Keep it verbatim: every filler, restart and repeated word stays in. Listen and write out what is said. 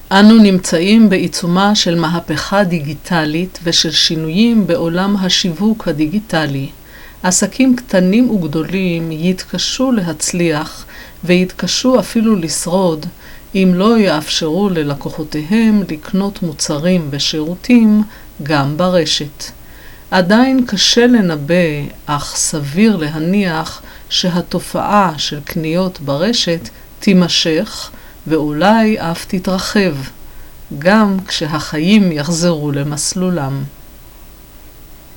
אנו נמצאים בעיצומה של מהפכה דיגיטלית ושל שינויים בעולם השיווק הדיגיטלי. עסקים קטנים וגדולים יתקשו להצליח ויתקשו אפילו לשרוד אם לא יאפשרו ללקוחותיהם לקנות מוצרים ושירותים גם ברשת. עדיין קשה לנבא, אך סביר להניח שהתופעה של קניות ברשת תימשך ואולי אף תתרחב, גם כשהחיים יחזרו למסלולם.